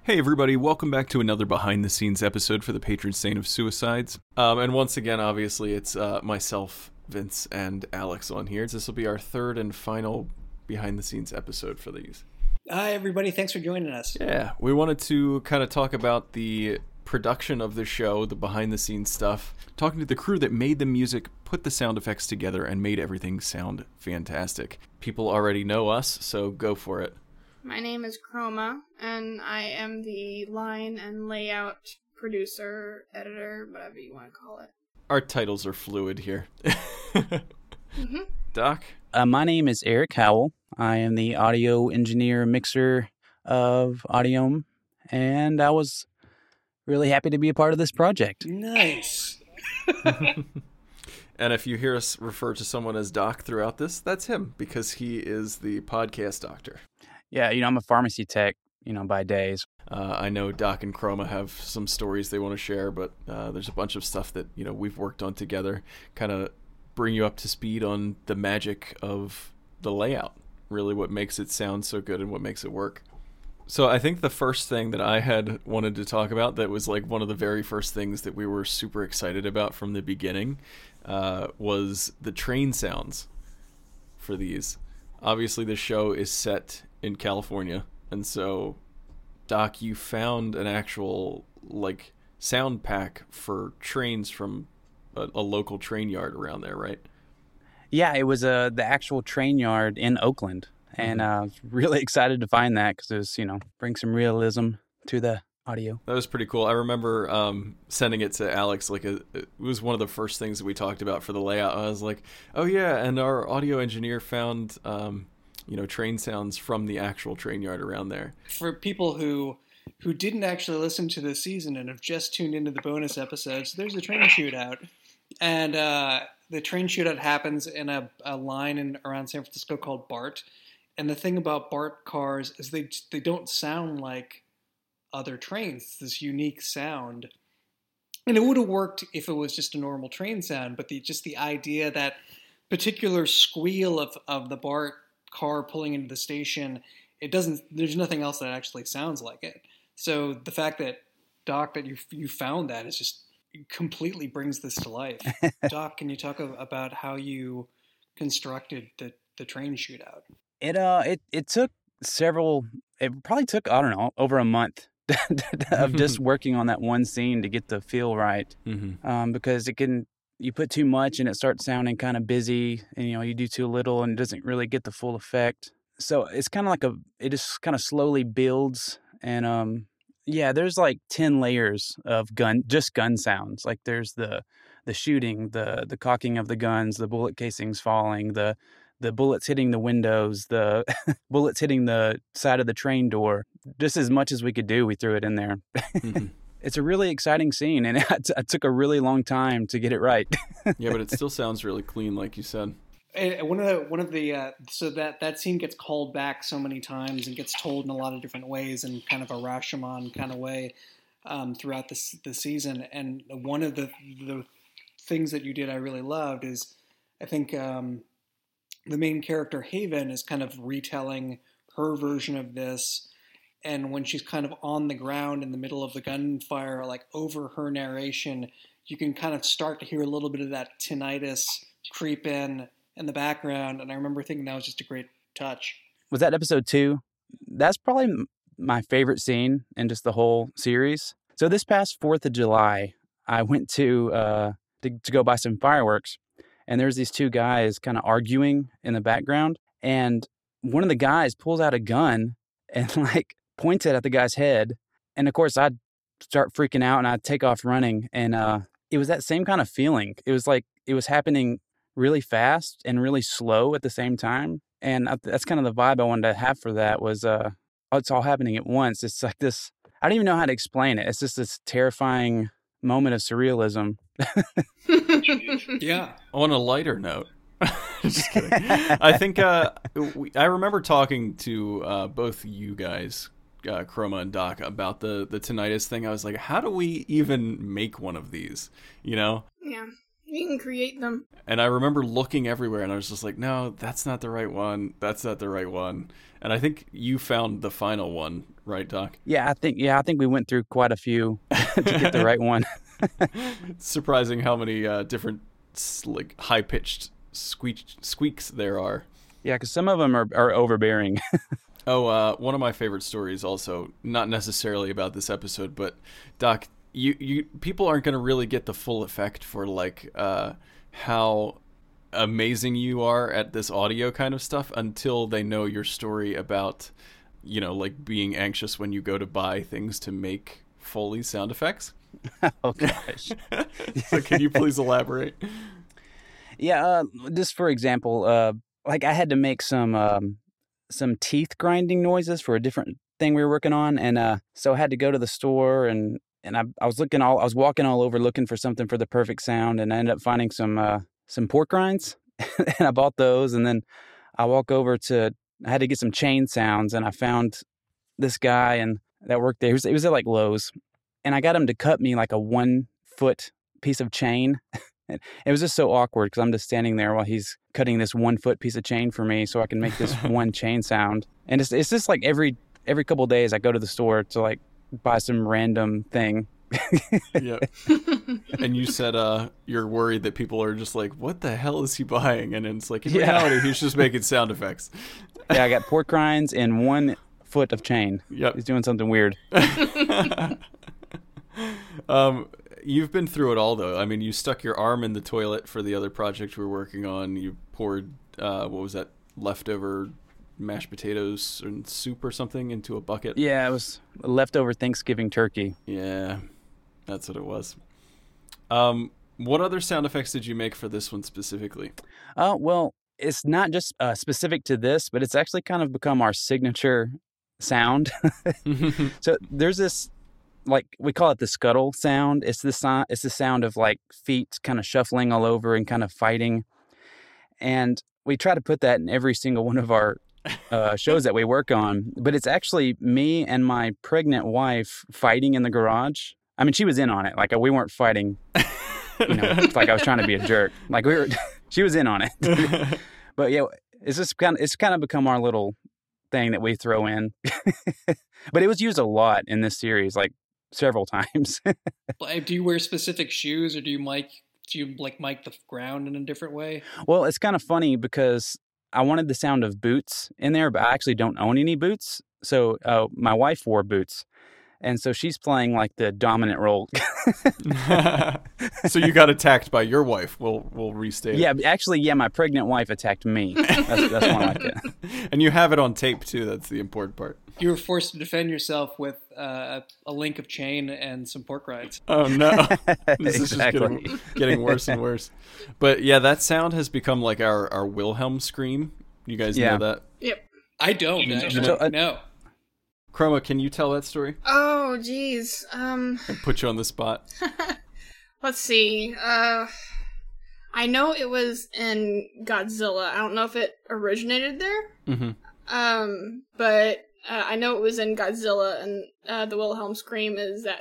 Hey everybody, welcome back to another behind the scenes episode for the patron saint of suicides. And once again, obviously, it's myself, Vince, and Alex on here. This will be our third and final behind the scenes episode for these. Hi everybody, thanks for joining us. Yeah, we wanted to kind of talk about the production of the show, the behind the scenes stuff, talking to the crew that made the music, put the sound effects together, and made everything sound fantastic. People already know us, so go for it. My name is Chroma, and I am the line and layout producer, editor, whatever you want to call it. Our titles are fluid here. Mm-hmm. Doc? My name is Eric Howell. I am the audio engineer mixer of Audiome, and I was really happy to be a part of this project. Nice. And if you hear us refer to someone as Doc throughout this, that's him, because he is the podcast doctor. Yeah, I'm a pharmacy tech, by days. I know Doc and Chroma have some stories they want to share, but there's a bunch of stuff that, we've worked on together, kind of bring you up to speed on the magic of the layout, really what makes it sound so good and what makes it work. So I think the first thing that I had wanted to talk about that was like one of the very first things that we were super excited about from the beginning was the train sounds for these. Obviously, the show is set in California, and so, Doc, you found an actual, sound pack for trains from a local train yard around there, right? Yeah, it was the actual train yard in Oakland, and I was really excited to find that because it was, bring some realism to the audio. That was pretty cool. I remember sending it to Alex. It was one of the first things that we talked about for the layout. I was like, oh yeah, and our audio engineer found train sounds from the actual train yard around there. For people who didn't actually listen to this season and have just tuned into the bonus episodes, there's a train shootout, and the train shootout happens in a line around San Francisco called BART. And the thing about BART cars is they don't sound like other trains. It's this unique sound. And it would have worked if it was just a normal train sound, but the idea that particular squeal of the BART car pulling into the station, there's nothing else that actually sounds like it. So the fact that, Doc, that you found that is just completely brings this to life. Doc, can you talk about how you constructed the train shootout? It took it probably took, I don't know, over a month of just working on that one scene to get the feel right. Mm-hmm. Because you put too much and it starts sounding kind of busy, and you do too little and it doesn't really get the full effect. So it's kind of it just kind of slowly builds, and there's 10 layers of gun sounds. Like there's the shooting, the cocking of the guns, the bullet casings falling, the bullets hitting the windows, the bullets hitting the side of the train door. Just as much as we could do, we threw it in there. Mm-hmm. It's a really exciting scene, and it took a really long time to get it right. Yeah, but it still sounds really clean, like you said. So that scene gets called back so many times and gets told in a lot of different ways, in kind of a Rashomon kind of way, throughout the season. And one of the things that you did I really loved is, I think, the main character Haven is kind of retelling her version of this. And when she's kind of on the ground in the middle of the gunfire, over her narration, you can kind of start to hear a little bit of that tinnitus creep in the background. And I remember thinking that was just a great touch. Was that episode 2? That's probably my favorite scene in just the whole series. So this past 4th of July, I went to go buy some fireworks. And there's these two guys kind of arguing in the background. And one of the guys pulls out a gun and points it at the guy's head. And of course, I'd start freaking out and I'd take off running. And it was that same kind of feeling. It was it was happening really fast and really slow at the same time. And that's kind of the vibe I wanted to have for that was it's all happening at once. It's like this, I don't even know how to explain it. It's just this terrifying moment of surrealism. Yeah. On a lighter note, just kidding. I think I remember talking to both you guys, Chroma and Doc, about the tinnitus thing. I was like, how do we even make one of these? Yeah, you can create them. And I remember looking everywhere, and I was just like, no, that's not the right one. That's not the right one. And I think you found the final one, right, Doc? Yeah, I think we went through quite a few to get the right one. It's surprising how many different like high-pitched squeaks there are. Yeah, because some of them are overbearing. Oh, one of my favorite stories also, not necessarily about this episode, but Doc, you people aren't going to really get the full effect for like how amazing you are at this audio kind of stuff until they know your story about, like being anxious when you go to buy things to make Foley sound effects. Oh gosh. So can you please elaborate? Yeah, just for example, like I had to make some teeth grinding noises for a different thing we were working on, and so I had to go to the store and I was walking all over looking for something for the perfect sound, and I ended up finding some pork rinds, and I bought those, and then I had to get some chain sounds, and I found this guy and that worked there. He was at like Lowe's, and I got him to cut me like a 1 foot piece of chain. It was just so awkward because I'm just standing there while he's cutting this 1 foot piece of chain for me so I can make this one chain sound. And it's just like every couple of days I go to the store to like buy some random thing. Yeah. And you said you're worried that people are just like, what the hell is he buying? And it's like, in reality, he's just making sound effects. Yeah, I got pork rinds and 1 foot of chain. Yep. He's doing something weird. You've been through it all, though. I mean, you stuck your arm in the toilet for the other project we were working on. You poured, what was that, leftover mashed potatoes and soup or something into a bucket. Yeah, it was leftover Thanksgiving turkey. Yeah, that's what it was. What other sound effects did you make for this one specifically? Well, it's not just specific to this, but it's actually kind of become our signature sound. So there's this, like, we call it the scuttle sound. It's the sound of like feet kind of shuffling all over and kind of fighting. And we try to put that in every single one of our shows that we work on. But it's actually me and my pregnant wife fighting in the garage. I mean, she was in on it. Like, we weren't fighting, like I was trying to be a jerk. Like, she was in on it. But yeah, it's kind of become our little thing that we throw in. But it was used a lot in this series, like several times. Do you wear specific shoes, or do you mic the ground in a different way? Well, it's kind of funny because I wanted the sound of boots in there, but I actually don't own any boots. So my wife wore boots, and so she's playing like the dominant role. So you got attacked by your wife. We'll restate. Yeah, actually, my pregnant wife attacked me. That's more like it. And you have it on tape too. That's the important part. You were forced to defend yourself with a link of chain and some pork rinds. Oh no! This is just getting worse and worse. But yeah, that sound has become like our Wilhelm scream. You guys know that? Yep. I don't actually. No. Chroma, can you tell that story? Oh, geez. I'll put you on the spot. Let's see. I know it was in Godzilla. I don't know if it originated there. Mm-hmm. But I know it was in Godzilla, and the Wilhelm scream is that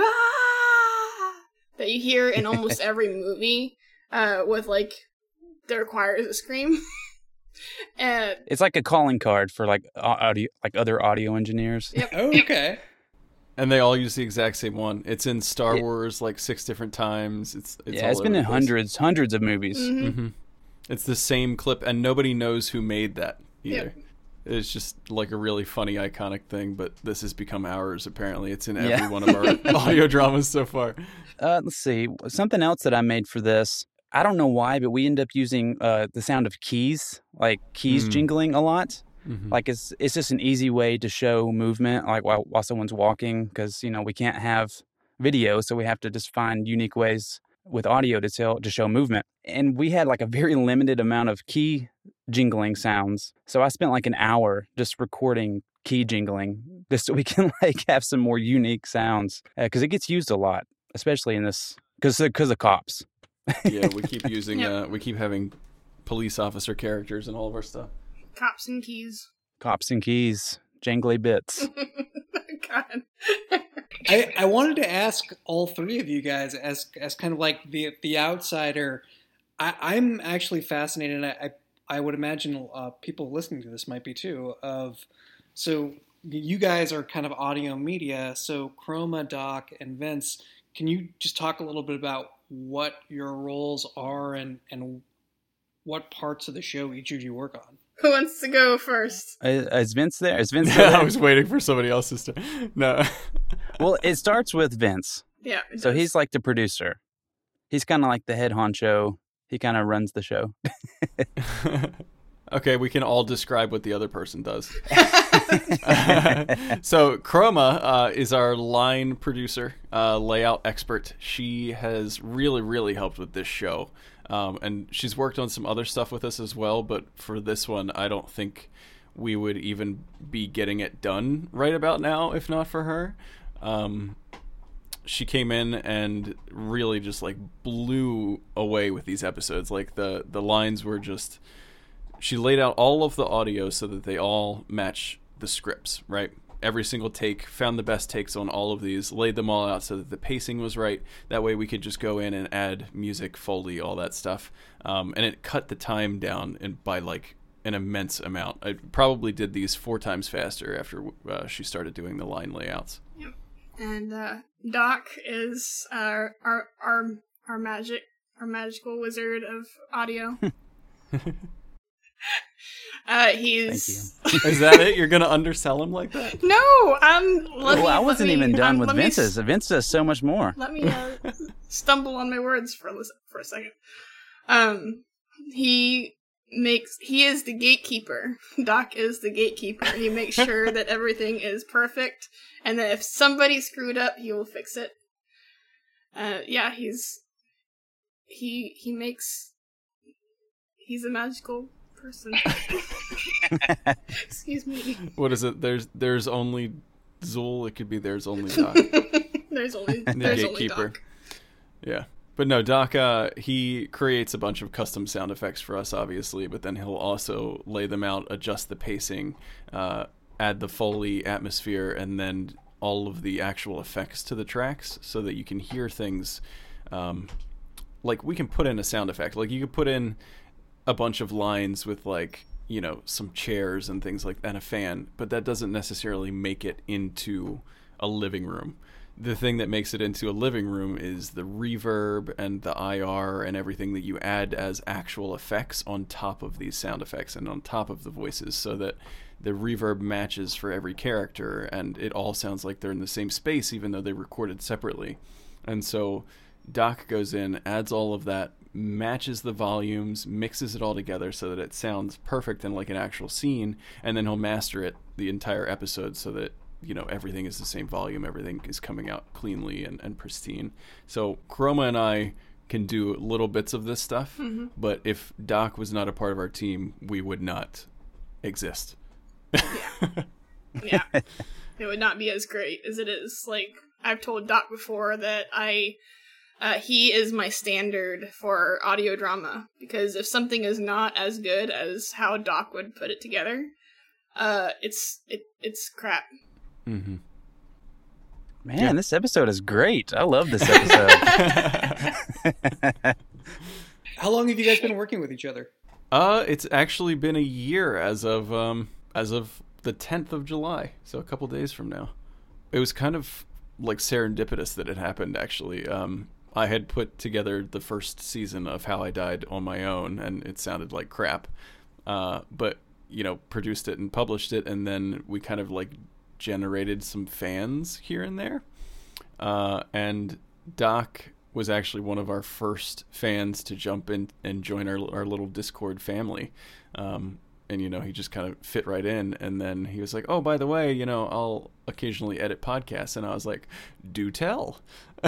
that you hear in almost every movie with like that requires a scream. And it's like a calling card for like audio, like other audio engineers. Yep. Oh, okay. And they all use the exact same one. It's in Star Wars like 6 different times. It's been in hundreds of movies. Mm-hmm. Mm-hmm. It's the same clip, and nobody knows who made that either. Yep. It's just like a really funny, iconic thing, but this has become ours, apparently. It's in every one of our audio dramas so far. Let's see. Something else that I made for this, I don't know why, but we end up using the sound of keys, like keys jingling a lot. Mm-hmm. Like it's just an easy way to show movement, like while someone's walking, because, we can't have video, so we have to just find unique ways with audio to show movement. And we had like a very limited amount of key jingling sounds. So I spent like an hour just recording key jingling just so we can like have some more unique sounds, because it gets used a lot, especially in this, because of cops. Yeah, we keep using, we keep having police officer characters in all of our stuff. Cops and keys. Cops and keys. Jangly bits. God. I wanted to ask all three of you guys as kind of like the outsider. I'm actually fascinated, and I would imagine people listening to this might be too, so you guys are kind of audio media, so Chroma, Doc, and Vince, can you just talk a little bit about what your roles are and what parts of the show each of you work on? Who wants to go first? Is Vince there? Is Vince there? I was waiting for somebody else's to. No. Well, it starts with Vince. Yeah. So he's like the producer. He's kind of like the head honcho. He kind of runs the show. Okay, we can all describe what the other person does. So Chroma is our line producer, layout expert. She has really, really helped with this show. And she's worked on some other stuff with us as well, but for this one, I don't think we would even be getting it done right about now if not for her. She came in and really just like blew away with these episodes. Like the lines were just, she laid out all of the audio so that they all match the scripts, right? Every single take, found the best takes on all of these, laid them all out so that the pacing was right. That way we could just go in and add music, Foley, all that stuff. And it cut the time down by like an immense amount. I probably did these 4 times faster after she started doing the line layouts. Yep. And Doc is our magical wizard of audio. He's. Thank you. Is that it? You're gonna undersell him like that? No, I wasn't even done with Vince's. Vince does so much more. Let me stumble on my words for a second. He is the gatekeeper. Doc is the gatekeeper. He makes sure that everything is perfect, and that if somebody screwed up, he will fix it. He's a magical person. Excuse me. What is it? There's only Zool. It could be there's only Doc. there's only gatekeeper. Doc. Yeah. But no, Doc, he creates a bunch of custom sound effects for us, obviously, but then he'll also lay them out, adjust the pacing, add the Foley atmosphere, and then all of the actual effects to the tracks so that you can hear things. Like, we can put in a sound effect. Like, you could put in a bunch of lines with, like, you know, some chairs and things like that, and a fan, but that doesn't necessarily make it into a living room. The thing that makes it into a living room is the reverb and the IR and everything that you add as actual effects on top of these sound effects and on top of the voices, so that the reverb matches for every character and it all sounds like they're in the same space even though they recorded separately. And so Doc goes in, adds all of that, matches the volumes, mixes it all together so that it sounds perfect and like an actual scene, and then he'll master it the entire episode so that, you know, everything is the same volume, everything is coming out cleanly and pristine. So Chroma and I can do little bits of this stuff, but if Doc was not a part of our team, we would not exist. Yeah. It would not be as great as it is. Like, I've told Doc before that he is my standard for audio drama, because if something is not as good as how Doc would put it together, it's crap. Mm-hmm. Man, This episode is great. I love this episode. How long have you guys been working with each other? It's actually been a year as of the 10th of July, so a couple days from now. It was kind of like serendipitous that it happened, actually. I had put together the first season of How I Died on my own, and it sounded like crap. But, you know, produced it and published it, and then we kind of like generated some fans here and there. And Doc was actually one of our first fans to jump in and join our little Discord family. And, you know, he just kind of fit right in. And then he was like, oh, by the way, you know, I'll occasionally edit podcasts. And I was like, do tell.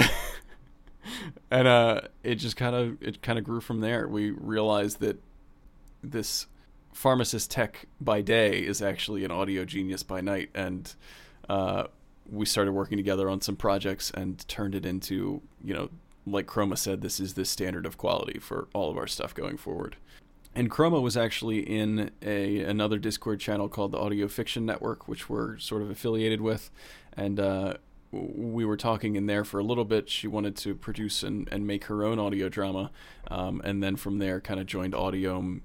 And it just kind of grew from there. We realized that this pharmacist tech by day is actually an audio genius by night. And we started working together on some projects and turned it into, you know, like Chroma said, this is the standard of quality for all of our stuff going forward. And Chroma was actually in another Discord channel called the Audio Fiction Network, which we're sort of affiliated with. And we were talking in there for a little bit. She wanted to produce and make her own audio drama. And then from there kind of joined Audiome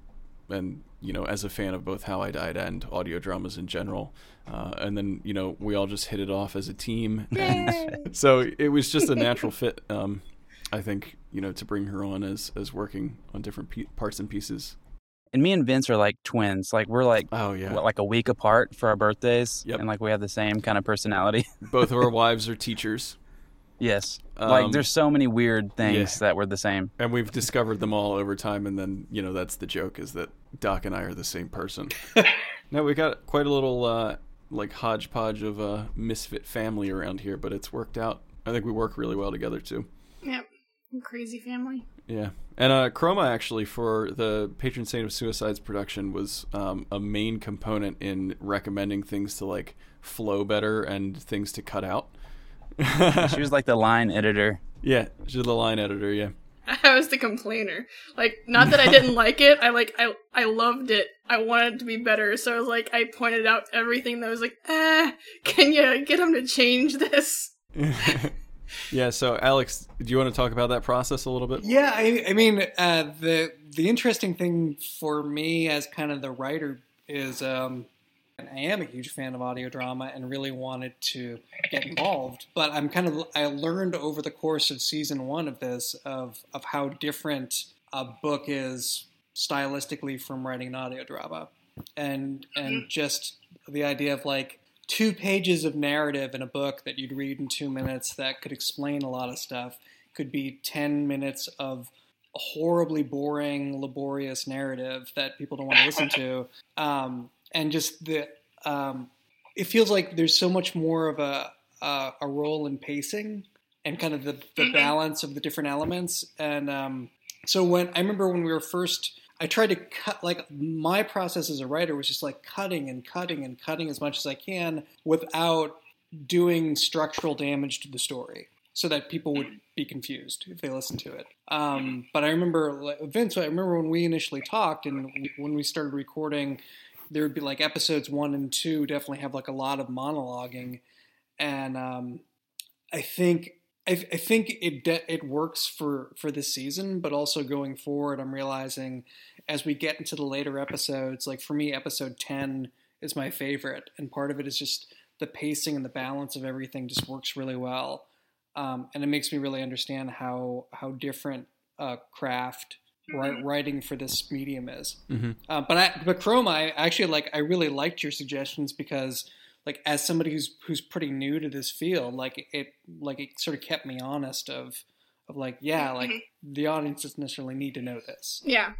and as a fan of both How I Died and audio dramas in general, and then we all just hit it off as a team, and so it was just a natural fit. I think to bring her on as working on different parts and pieces. And me and Vince are like twins. Like we're like like a week apart for our birthdays, and like we have the same kind of personality. Both of our wives are teachers. Yes. Like there's so many weird things that were the same. And we've discovered them all over time, and then, that's the joke, is that Doc and I are the same person. Now, we got quite a little, hodgepodge of a misfit family around here, but it's worked out. I think we work really well together, too. Yep. Crazy family. Yeah. And Chroma, actually, for the Patron Saint of Suicide's production, was a main component in recommending things to, flow better and things to cut out. She was like the line editor. Yeah, she was the line editor, yeah. I was the complainer. Not that I didn't like it. I loved it. I wanted it to be better. So I was I pointed out everything that was can you get him to change this? Yeah, so Alex, do you want to talk about that process a little bit? Yeah, I mean, the interesting thing for me as kind of the writer is I am a huge fan of audio drama and really wanted to get involved, but I learned over the course of season 1 of this of how different a book is stylistically from writing an audio drama, and just the idea of 2 pages of narrative in a book that you'd read in 2 minutes that could explain a lot of stuff could be 10 minutes of horribly boring, laborious narrative that people don't want to listen to. And just it feels like there's so much more of a role in pacing and kind of the balance of the different elements. And so when I remember when we were first, I tried to cut, my process as a writer was just cutting and cutting and cutting as much as I can without doing structural damage to the story, so that people would be confused if they listened to it. But I remember, Vince, when we initially talked and when we started recording, there would be episodes 1 and 2 definitely have a lot of monologuing, and I think it works for this season, but also going forward, I'm realizing as we get into the later episodes, for me, episode 10 is my favorite, and part of it is just the pacing and the balance of everything just works really well, and it makes me really understand how different craft writing for this medium is. Mm-hmm. But Chroma, I actually I really liked your suggestions because as somebody who's pretty new to this field, it sort of kept me honest of the audience doesn't necessarily need to know this. Yeah.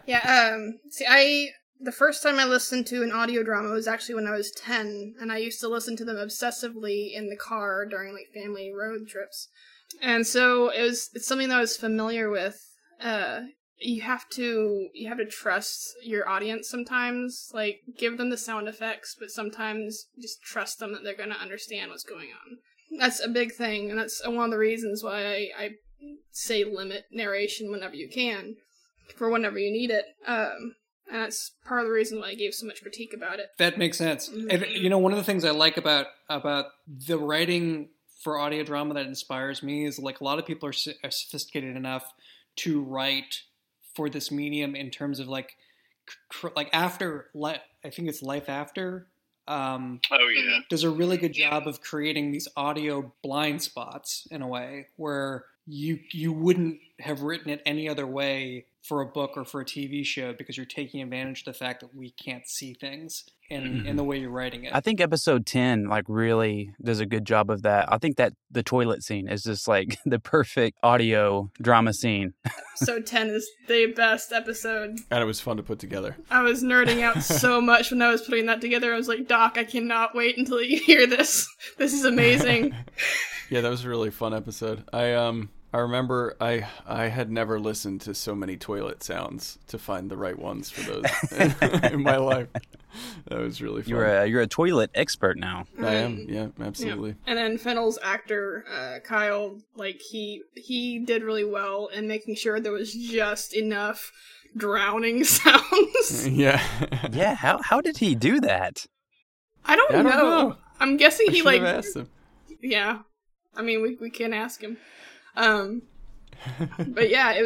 The first time I listened to an audio drama was actually when I was 10, and I used to listen to them obsessively in the car during family road trips, and so it's something that I was familiar with. You have to trust your audience sometimes, give them the sound effects, but sometimes just trust them that they're going to understand what's going on. That's a big thing, and that's one of the reasons why I say limit narration whenever you can, for whenever you need it. And that's part of the reason why I gave so much critique about it. That makes sense. Mm-hmm. And one of the things I like about the writing for audio drama that inspires me is a lot of people are sophisticated enough to write for this medium in terms of after, I think it's Life After. Does a really good job of creating these audio blind spots in a way where you wouldn't have written it any other way for a book or for a TV show, because you're taking advantage of the fact that we can't see things in the way you're writing it. I think episode 10 really does a good job of that. I think that the toilet scene is just the perfect audio drama scene. Episode 10 is the best episode. And it was fun to put together. I was nerding out so much when I was putting that together. I was like, Doc, I cannot wait until you hear this. This is amazing. Yeah, that was a really fun episode. I remember I had never listened to so many toilet sounds to find the right ones for those in my life. That was really fun. You're a toilet expert now. I am, yeah, absolutely. Yeah. And then Fennel's actor, Kyle, he did really well in making sure there was just enough drowning sounds. Yeah. Yeah, how did he do that? I don't know. I'm guessing he asked him. Yeah. I mean, we can ask him. But yeah, it was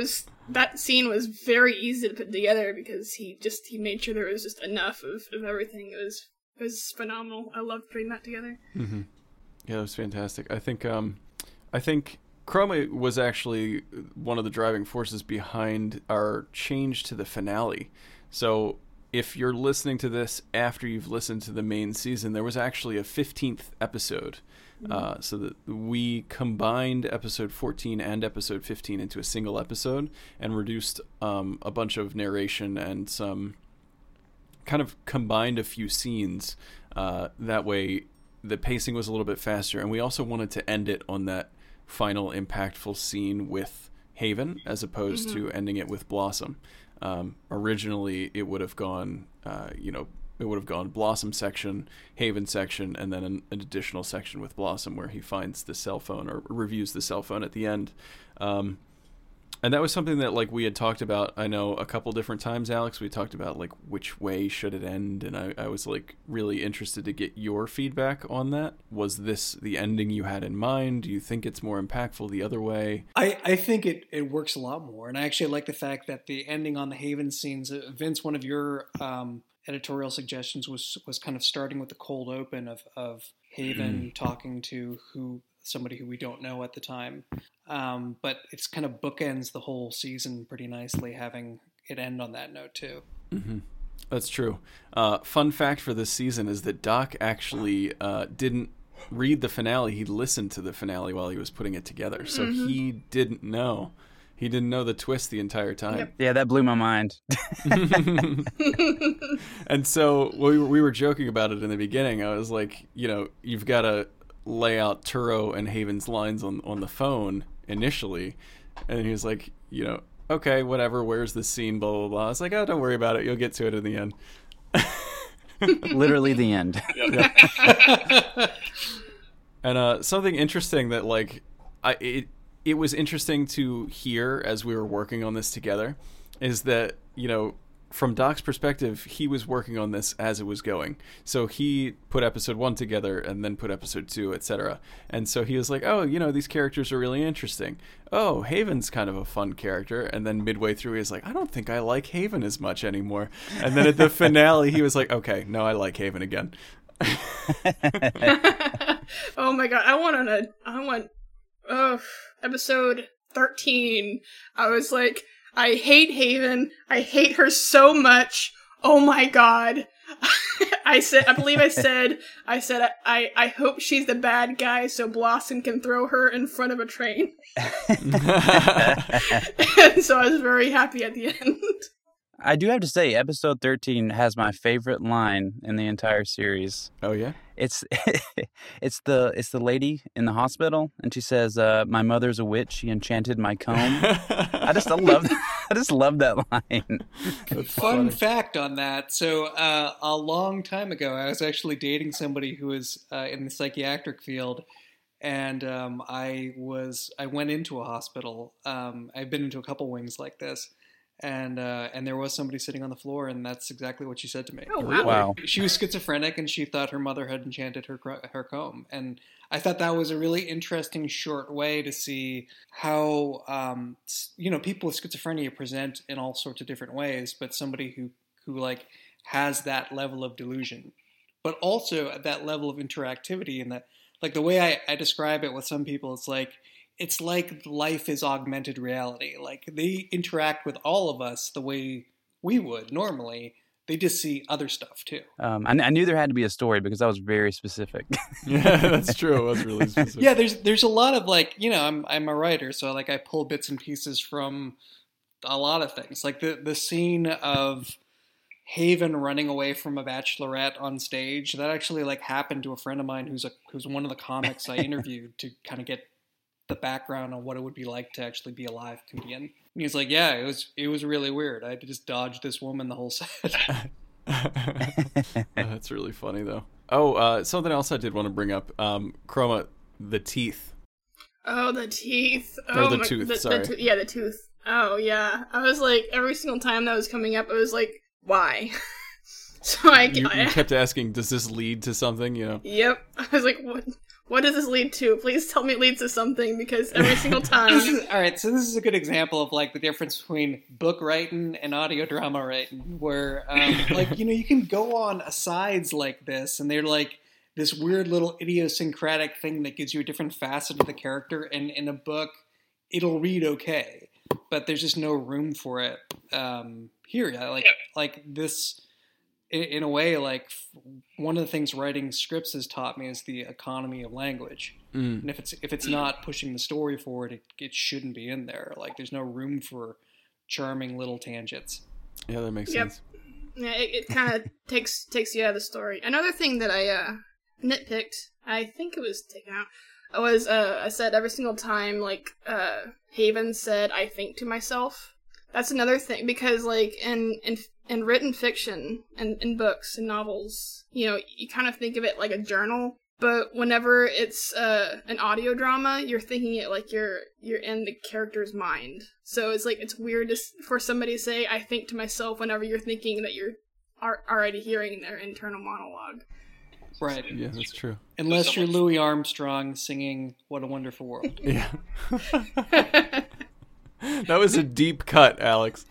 that scene was very easy to put together because he made sure there was just enough of everything. It was phenomenal. I loved putting that together. Mm-hmm. Yeah, it was fantastic. I think Chroma was actually one of the driving forces behind our change to the finale. So if you're listening to this after you've listened to the main season, there was actually a 15th episode. So that we combined episode 14 and episode 15 into a single episode and reduced a bunch of narration and some kind of combined a few scenes. That way the pacing was a little bit faster. And we also wanted to end it on that final impactful scene with Haven as opposed to ending it with Blossom. Originally it would have gone, it would have gone Blossom section, Haven section, and then an additional section with Blossom where he finds the cell phone or reviews the cell phone at the end. And that was something that like we had talked about, I know, a couple different times, Alex. We talked about like which way should it end, and I was like really interested to get your feedback on that. Was this the ending you had in mind? Do you think it's more impactful the other way? I think it works a lot more, and I actually like the fact that the ending on the Haven scenes, Vince, one of your editorial suggestions was kind of starting with the cold open of Haven talking to somebody who we don't know at the time. But it's kind of bookends the whole season pretty nicely, having it end on that note too. Mm-hmm. That's true. Fun fact for this season is that Doc actually didn't read the finale. He listened to the finale while he was putting it together. So he didn't know. He didn't know the twist the entire time. Yep. Yeah, that blew my mind. And so we were joking about it in the beginning. I was like, you've got to lay out Turo and Haven's lines on the phone initially. And he was like, okay, whatever, where's the scene, blah, blah, blah. I was like, oh, don't worry about it. You'll get to it in the end. Literally the end. And something interesting that, like, it was interesting to hear as we were working on this together is that, from Doc's perspective, he was working on this as it was going. So he put episode 1 together and then put episode 2, etc. And so he was like, oh, these characters are really interesting. Oh, Haven's kind of a fun character. And then midway through, he was like, I don't think I like Haven as much anymore. And then at the finale, he was like, okay, no, I like Haven again. Oh my God. I want episode 13. I was like, I hate Haven. I hate her so much. Oh my God. I hope she's the bad guy so Blossom can throw her in front of a train. And so I was very happy at the end. I do have to say, episode 13 has my favorite line in the entire series. Oh yeah? It's the lady in the hospital, and she says, "My mother's a witch. She enchanted my comb." I just love that line. Fun fact on that. So a long time ago, I was actually dating somebody who was in the psychiatric field, and I went into a hospital. I've been into a couple wings like this. And there was somebody sitting on the floor, and that's exactly what she said to me. Oh, wow. Wow. She was schizophrenic, and she thought her mother had enchanted her comb. And I thought that was a really interesting short way to see how, people with schizophrenia present in all sorts of different ways, but somebody who like has that level of delusion, but also at that level of interactivity, and that, like, the way I describe it with some people, it's like life is augmented reality. Like, they interact with all of us the way we would normally. They just see other stuff too. I knew there had to be a story because that was very specific. Yeah, that's true. It was really specific. Yeah, there's a lot of, like, I'm a writer, so like I pull bits and pieces from a lot of things. Like the scene of Haven running away from a bachelorette on stage, that actually like happened to a friend of mine who's one of the comics I interviewed to kind of get the background on what it would be like to actually be a live comedian. And he's like, yeah, it was really weird. I had to just dodge this woman the whole set. That's really funny though. Oh, something else I did want to bring up. Chroma, the teeth. Oh, the teeth. Or the tooth, sorry. The tooth. Oh, yeah. I was like, every single time that was coming up, I was like, why? So you kept asking, does this lead to something, Yep. I was like, What does this lead to? Please tell me it leads to something, because every single time... All right, so this is a good example of, like, the difference between book writing and audio drama writing, where, like, you know, you can go on asides like this, and they're, like, this weird little idiosyncratic thing that gives you a different facet of the character, and in a book, it'll read okay, but there's just no room for it here. Like this... In a way, like, one of the things writing scripts has taught me is the economy of language. And if it's not pushing the story forward, it shouldn't be in there. Like, there's no room for charming little tangents. Yeah, that makes sense. Yeah, it kind of takes you out of the story. Another thing that I nitpicked, I think it was taken out, was I said every single time, like, Haven said, "I think to myself." That's another thing, because, like, in written fiction and in books and novels, you know, you kind of think of it like a journal, but whenever it's an audio drama, you're thinking it like you're in the character's mind. So it's like, it's weird for somebody to say, "I think to myself," whenever you're thinking that you're already hearing their internal monologue. Right. Yeah, that's true. Unless you're Louis Armstrong singing "What a Wonderful World." Yeah. That was a deep cut, Alex.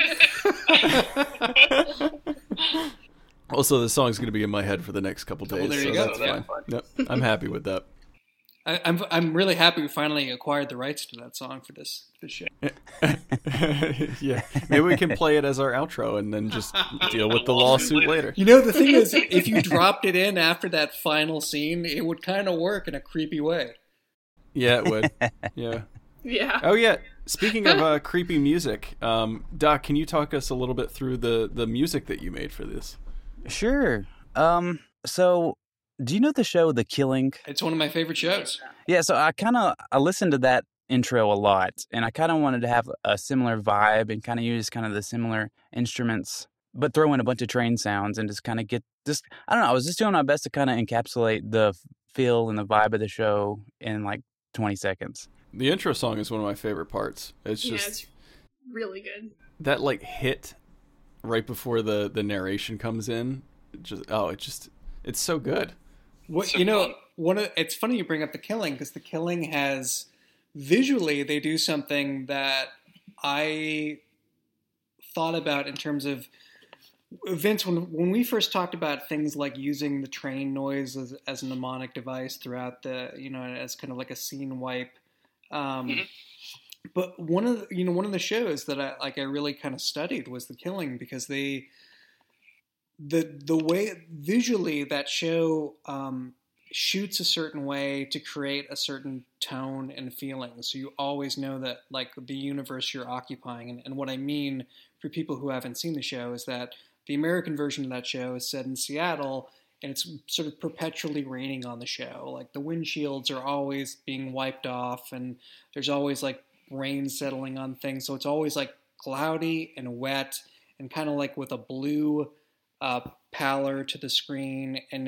Also, the song's going to be in my head for the next couple days, there you so go. that's fine. Yep, I'm happy with that. I'm really happy we finally acquired the rights to that song for this show. Yeah, maybe we can play it as our outro and then just deal with the lawsuit later. You know, the thing is, if you dropped it in after that final scene, it would kind of work in a creepy way. Yeah, it would. Yeah. Yeah. Oh, yeah. Speaking of creepy music, Doc, can you talk us a little bit through the music that you made for this? Sure. So do you know the show The Killing? It's one of my favorite shows. Yeah, so I listened to that intro a lot, and I kind of wanted to have a similar vibe and kind of use kind of the similar instruments, but throw in a bunch of train sounds and just kind of get this. I don't know, I was just doing my best to kind of encapsulate the feel and the vibe of the show in like 20 seconds. The intro song is one of my favorite parts. It's just it's really good. That like hit right before the narration comes in. It's so good. It's funny you bring up The Killing, because The Killing has visually, they do something that I thought about in terms of Vince, when we first talked about things like using the train noise as a mnemonic device throughout as kind of like a scene wipe. But one of the shows that I really kind of studied was The Killing, because the way visually that show shoots a certain way to create a certain tone and feeling. So you always know that, like, the universe you're occupying. And what I mean for people who haven't seen the show is that the American version of that show is set in Seattle, and it's sort of perpetually raining on the show. Like, the windshields are always being wiped off, and there's always, like, rain settling on things. So it's always, like, cloudy and wet, and kind of like with a blue pallor to the screen. And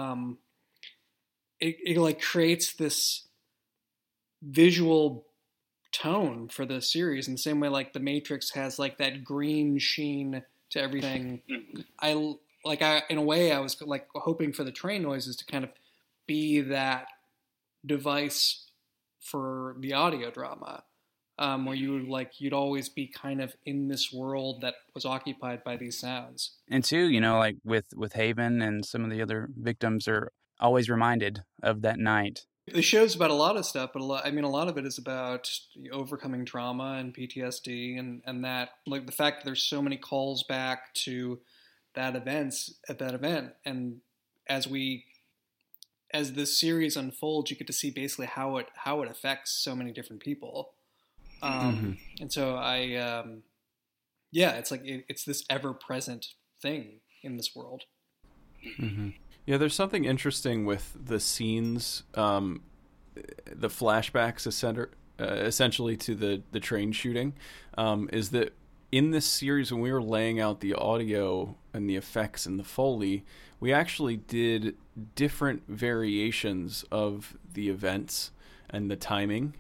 it like creates this visual tone for the series in the same way like The Matrix has like that green sheen to everything. In a way, I was like hoping for the train noises to kind of be that device for the audio drama, where you'd always be kind of in this world that was occupied by these sounds. And two, like with Haven and some of the other victims are always reminded of that night. The show's about a lot of stuff, but a lot of it is about overcoming trauma and PTSD, and that, like, the fact that there's so many calls back to that event, and as the series unfolds, you get to see basically how it affects so many different people, and so it's like it's this ever present thing in this world. Mm-hmm. Yeah, there's something interesting with the scenes, the flashbacks essentially to the train shooting, is that in this series, when we were laying out the audio and the effects and the Foley, we actually did different variations of the events and the timing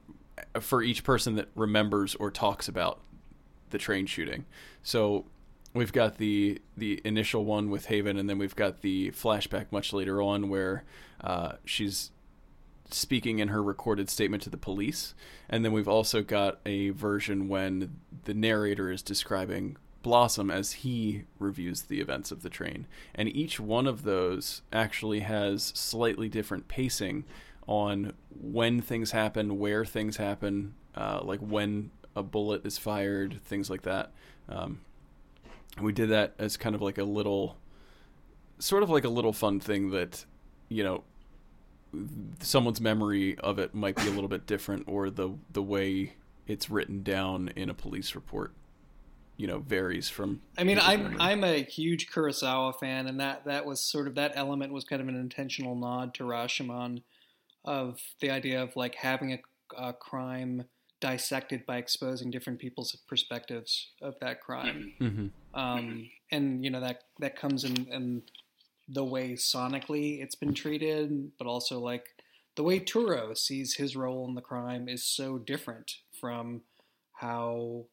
for each person that remembers or talks about the train shooting. So we've got the initial one with Haven, and then we've got the flashback much later on where she's speaking in her recorded statement to the police. And then we've also got a version when the narrator is describing Blossom as he reviews the events of the train. And each one of those actually has slightly different pacing on when things happen, where things happen, like when a bullet is fired, things like that. We did that as kind of like a little fun thing that, you know, someone's memory of it might be a little bit different, or the way it's written down in a police report, you know, varies from. I mean, I'm a huge Kurosawa fan, and that was sort of, that element was kind of an intentional nod to Rashomon, of the idea of like having a crime dissected by exposing different people's perspectives of that crime. Mm-hmm. And you know, that comes in the way sonically it's been treated, but also like the way Turo sees his role in the crime is so different from how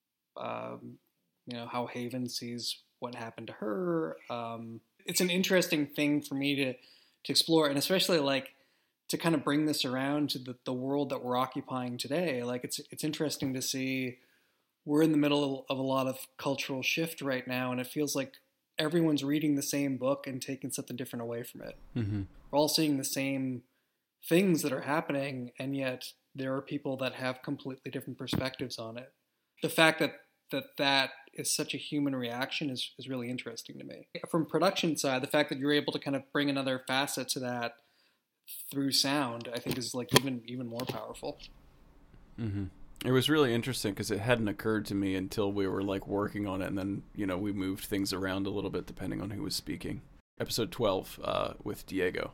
how Haven sees what happened to her. It's an interesting thing for me to explore, and especially like to kind of bring this around to the world that we're occupying today. Like it's interesting to see, we're in the middle of a lot of cultural shift right now, and it feels like everyone's reading the same book and taking something different away from it. Mm-hmm. We're all seeing the same things that are happening, and yet there are people that have completely different perspectives on it. The fact that is such a human reaction is really interesting to me. From production side, the fact that you're able to kind of bring another facet to that through sound, I think is like even more powerful. Mm-hmm. It was really interesting because it hadn't occurred to me until we were like working on it, and then, you know, we moved things around a little bit depending on who was speaking. Episode 12 with Diego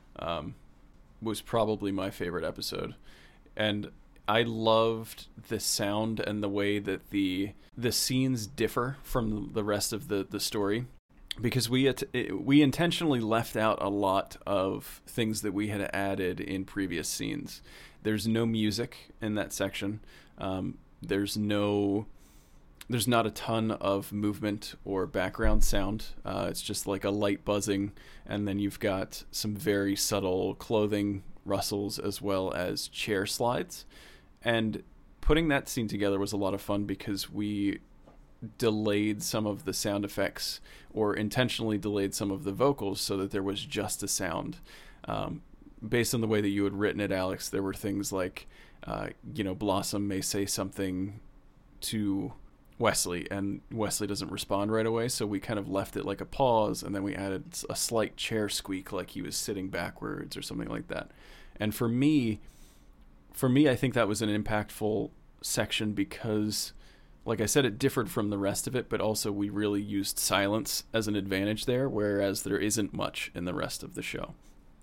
was probably my favorite episode, and I loved the sound and the way that the scenes differ from the rest of the story, because we intentionally left out a lot of things that we had added in previous scenes. There's no music in that section. There's not a ton of movement or background sound. It's just like a light buzzing, and then you've got some very subtle clothing rustles as well as chair slides. And putting that scene together was a lot of fun because we delayed some of the sound effects, or intentionally delayed some of the vocals, so that there was just a sound. Based on the way that you had written it, Alex, there were things like, Blossom may say something to Wesley, and Wesley doesn't respond right away, so we kind of left it like a pause, and then we added a slight chair squeak, like he was sitting backwards or something like that. And for me, I think that was an impactful section because, like I said, it differed from the rest of it, but also we really used silence as an advantage there, whereas there isn't much in the rest of the show.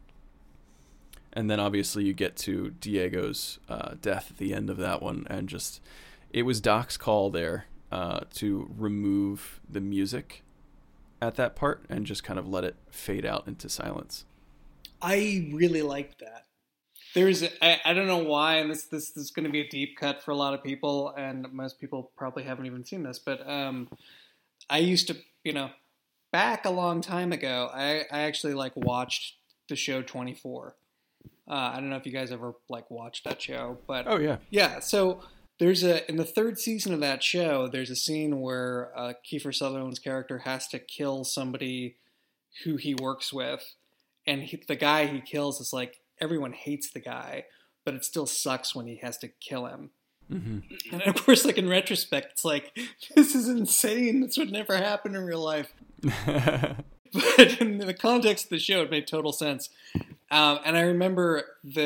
And then obviously you get to Diego's death at the end of that one, and just, it was Doc's call there to remove the music at that part and just kind of let it fade out into silence. I really liked that. I don't know why, and this is going to be a deep cut for a lot of people, and most people probably haven't even seen this, but I used to, back a long time ago, I actually watched the show 24. I don't know if you guys ever watched that show, but oh yeah, yeah. So in the third season of that show, there's a scene where Kiefer Sutherland's character has to kill somebody who he works with, and the guy he kills is everyone hates the guy, but it still sucks when he has to kill him. Mm-hmm. And of course, in retrospect, it's this is insane. This would never happen in real life. But in the context of the show, it made total sense. And I remember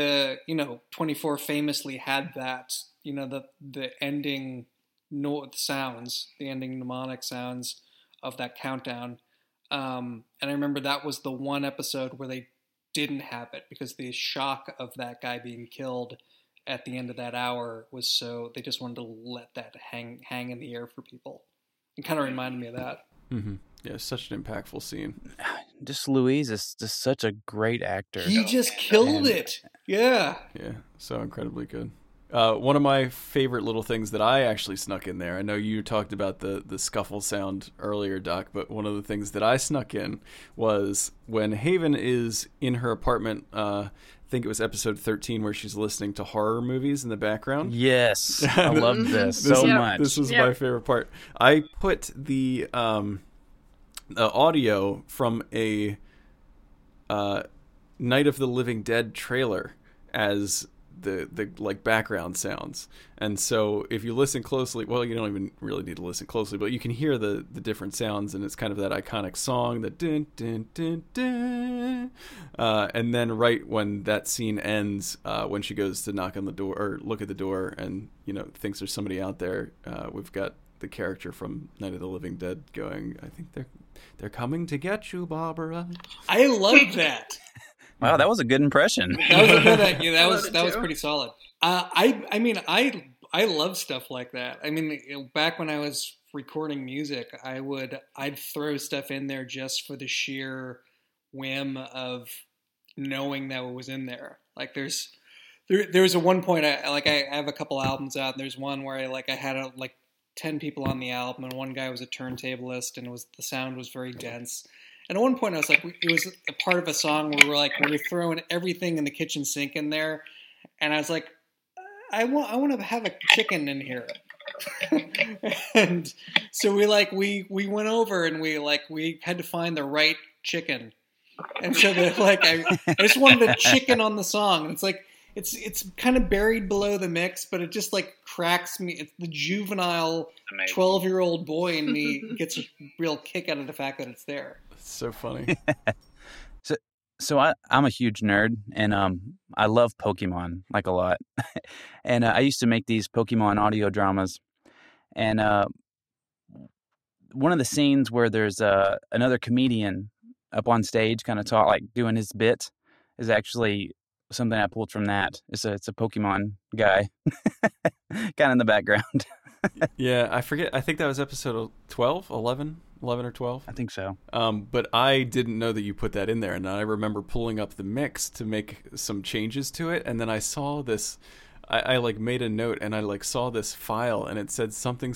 24 famously had that, the ending sounds, the ending mnemonic sounds of that countdown. And I remember that was the one episode where they didn't have it because the shock of that guy being killed at the end of that hour was so, they just wanted to let that hang in the air for people. It kind of reminded me of that. Mm-hmm. Yeah, such an impactful scene. Just Louise is just such a great actor. He just killed it. Yeah. Yeah, so incredibly good. One of my favorite little things that I actually snuck in there, I know you talked about the scuffle sound earlier, Doc, but one of the things that I snuck in was when Haven is in her apartment, I think it was episode 13, where she's listening to horror movies in the background. Yes, I love this so much. This was my favorite part. I put the audio from a Night of the Living Dead trailer as the like background sounds. And so if you listen closely, well, you don't even really need to listen closely, but you can hear the different sounds, and it's kind of that iconic song, the dun dun dun dun. And then right when that scene ends, when she goes to knock on the door or look at the door and, you know, thinks there's somebody out there, we've got the character from Night of the Living Dead going, I think they're coming to get you, Barbara. I love that. Wow, that was a good impression. That was a good. That was pretty solid. I mean, I love stuff like that. I mean, back when I was recording music, I'd throw stuff in there just for the sheer whim of knowing that it was in there. Like there was a one point I have a couple albums out, and there's one where I had 10 people on the album, and one guy was a turntablist, and the sound was very dense. And at one point, I was like, it was a part of a song where we're throwing everything in the kitchen sink in there, and I was like, I want to have a chicken in here. And so we went over and we had to find the right chicken, and so I just wanted a chicken on the song, and it's like it's kind of buried below the mix, but it just cracks me. It's the juvenile 12-year-old boy in me gets a real kick out of the fact that it's there. So funny. So I'm a huge nerd, and I love Pokemon a lot. And I used to make these Pokemon audio dramas, and one of the scenes where there's another comedian up on stage, kind of doing his bit, is actually something I pulled from that. It's a Pokemon guy, kind of in the background. Yeah, I forget. I think that was episode 12, 11 or 12. I think so. But I didn't know that you put that in there, and I remember pulling up the mix to make some changes to it, and then I saw this. I made a note, and I saw this file, and it said something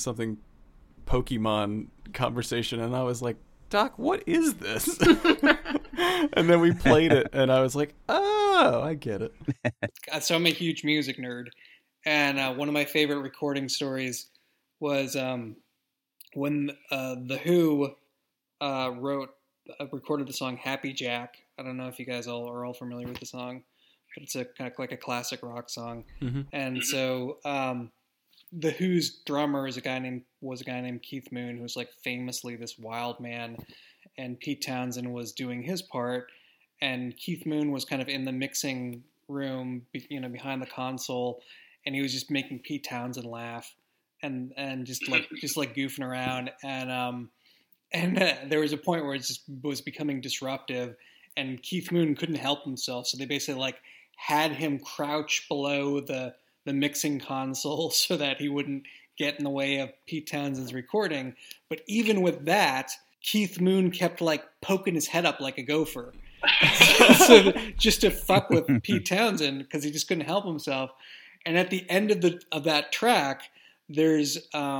Pokemon conversation, and I was like, Doc, what is this? And then we played it, and I was like, oh, I get it. So I'm a huge music nerd, and one of my favorite recording stories was when The Who recorded the song Happy Jack. I don't know if you guys are all familiar with the song, but it's a kind of like a classic rock song. Mm-hmm. And so The Who's drummer was a guy named Keith Moon, who was famously this wild man, and Pete Townsend was doing his part, and Keith Moon was kind of in the mixing room, behind the console, and he was just making Pete Townsend laugh. And just goofing around, and there was a point where it just was becoming disruptive, and Keith Moon couldn't help himself, so they basically had him crouch below the mixing console so that he wouldn't get in the way of Pete Townsend's recording. But even with that, Keith Moon kept poking his head up like a gopher, so just to fuck with Pete Townsend, because he just couldn't help himself. And at the end of that track, there's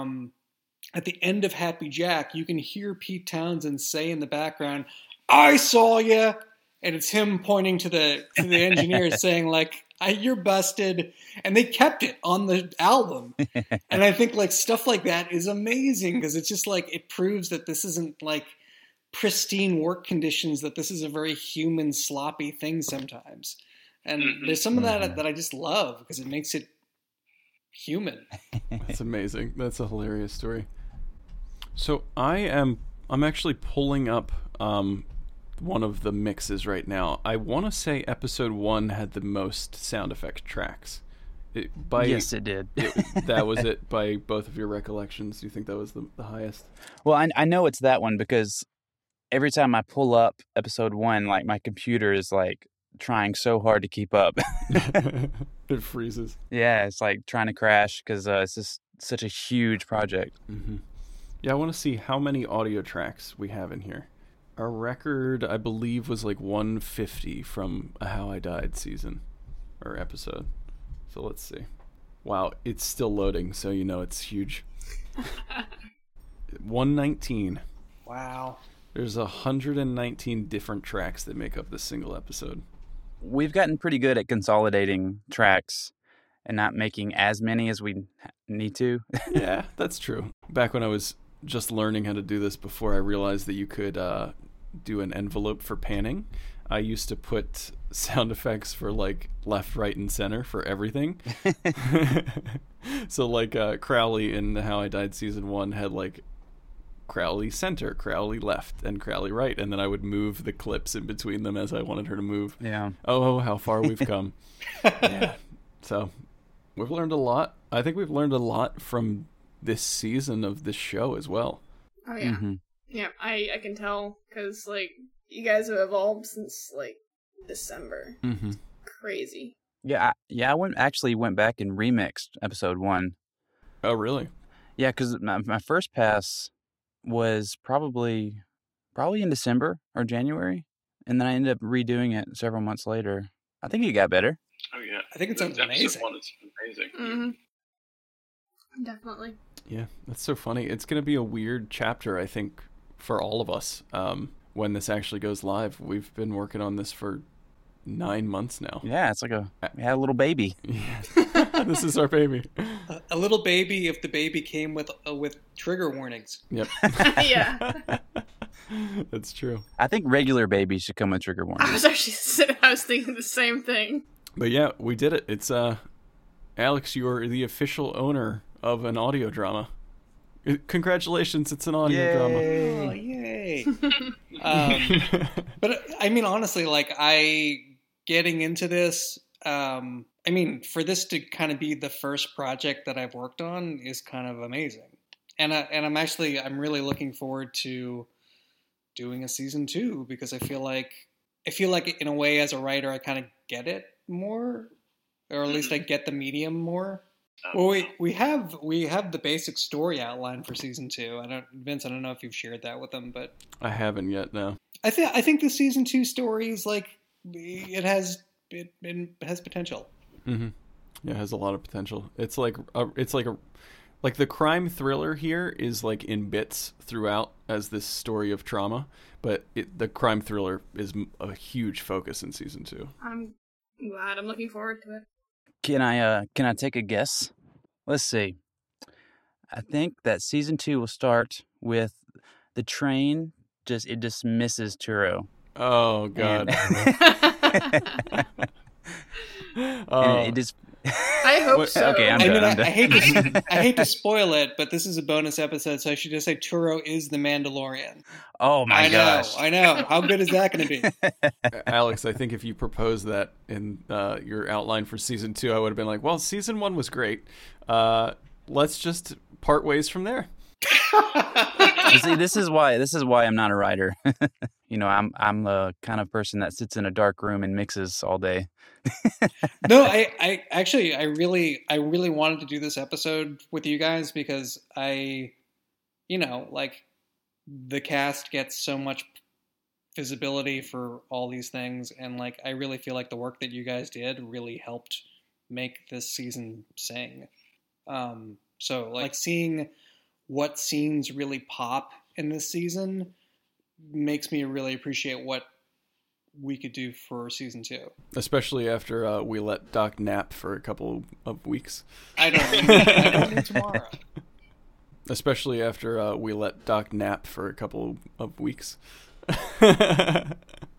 at the end of Happy Jack, you can hear Pete Townsend say in the background, "I saw ya," and it's him pointing to the engineers saying "You're busted," and they kept it on the album. And I think stuff like that is amazing, because it's just it proves that this isn't pristine work conditions, that this is a very human, sloppy thing sometimes. And there's some of that I just love, because it makes it human. That's amazing. That's a hilarious story. So I'm actually pulling up one of the mixes right now. I want to say episode 1 had the most sound effect tracks. Yes, it did. That was it by both of your recollections. Do you think that was the highest? Well, I know it's that one, because every time I pull up episode 1, my computer is trying so hard to keep up. It freezes. Yeah, it's trying to crash, because it's just such a huge project. Mm-hmm. Yeah, I want to see how many audio tracks we have in here. Our record, I believe, was 150 from a How I Died season or episode. So let's see. Wow, it's still loading, so you know it's huge. 119. Wow. There's 119 different tracks that make up this single episode. We've gotten pretty good at consolidating tracks and not making as many as we need to. Yeah, that's true. Back when I was just learning how to do this, before I realized that you could do an envelope for panning, I used to put sound effects for like left, right, and center for everything. So like Crowley in How I Died Season 1 had like Crowley center, Crowley left, and Crowley right, and then I would move the clips in between them as I wanted her to move. Yeah. Oh, how far we've come. Yeah. So we've learned a lot. I think we've learned a lot from this season of this show as well. Oh, yeah. Mm-hmm. Yeah, I can tell, because, like, you guys have evolved since, like, December. Mm-hmm. Crazy. Yeah, I went back and remixed episode 1. Oh, really? Yeah, because my first pass was probably in December or January, and then I ended up redoing it several months later. I think it got better. Oh yeah, I think it sounds amazing. Episode 1 is amazing. Mm-hmm. Definitely. Yeah, that's so funny. It's going to be a weird chapter, I think, for all of us when this actually goes live. We've been working on this for 9 months now. Yeah, it's like we had a little baby. Yeah. This is our baby. A little baby if the baby came with trigger warnings. Yep. Yeah. That's true. I think regular babies should come with trigger warnings. I was thinking the same thing. But yeah, we did it. It's Alex, you are the official owner of an audio drama. Congratulations, it's an audio drama. Oh, yay. But I mean, honestly, like getting into this, I mean, for this to kind of be the first project that I've worked on is kind of amazing. And I'm really looking forward to doing a season 2, because I feel like in a way as a writer, I kind of get it more, or at least I get the medium more. Well, we have the basic story outline for season 2. Vince, I don't know if you've shared that with them, but I haven't yet. No. I think the season 2 story is like it has potential. Mm-hmm. Yeah, it has a lot of potential. It's like the crime thriller here is like in bits throughout as this story of trauma, but the crime thriller is a huge focus in season 2. I'm glad. I'm looking forward to it. Can I take a guess? Let's see. I think that season 2 will start with the train just misses Turo. Oh God. And it just. I hope so. Okay, I'm done. I hate to spoil it, but this is a bonus episode, so I should just say Turo is the Mandalorian. Oh my gosh! I know. How good is that going to be? Alex, I think if you proposed that in your outline for season 2, I would have been like, "Well, season 1 was great. Let's just part ways from there." See, this is why I'm not a writer. You know, I'm the kind of person that sits in a dark room and mixes all day. No, I actually really wanted to do this episode with you guys because like the cast gets so much visibility for all these things, and like I really feel like the work that you guys did really helped make this season sing. So like seeing what scenes really pop in this season makes me really appreciate what we could do for season 2. Especially after we let Doc nap for a couple of weeks. I don't need tomorrow. Especially after we let Doc nap for a couple of weeks.